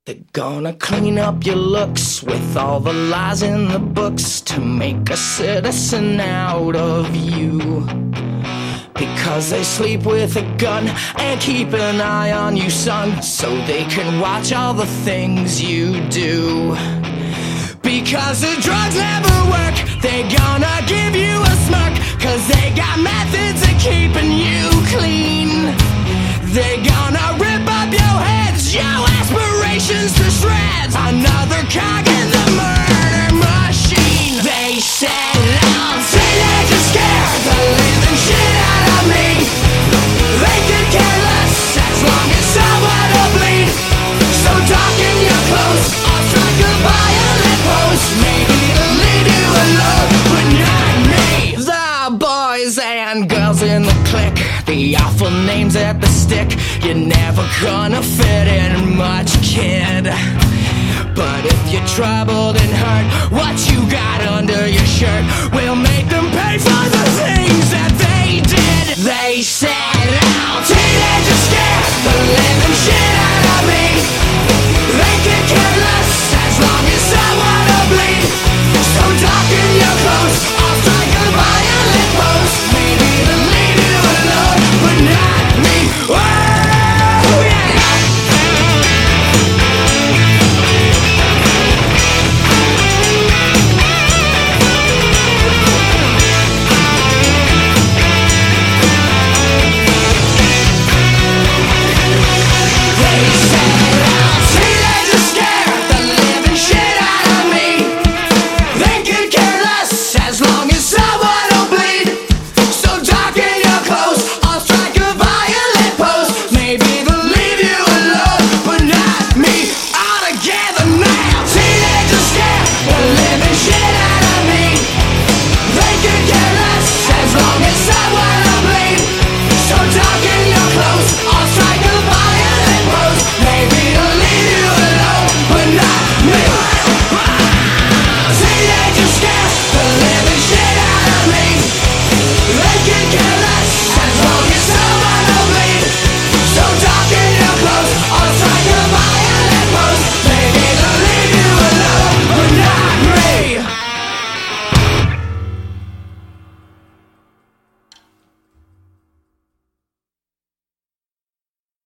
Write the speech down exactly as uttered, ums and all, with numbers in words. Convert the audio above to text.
They're gonna clean up your looks with all the lies in the books to make a citizen out of you. Because they sleep with a gun and keep an eye on you, son, so they can watch all the things you do. Because the drugs never work, they gonna give you a smirk, cause they got methods of keeping you clean. They gonna rip up your heads, your aspirations to shreds, another cog in the murder machine. They said I'm teenage and scared the living shit out of me. They could care less as long as someone will bleed. So darken your clothes or strike a violent pose. Maybe it'll lead you alone, but not me. The boys and girls in the clique, the awful names at the stick. You're never gonna fit in much, kid. But if you're troubled and hurt, what you got under your shirt will make the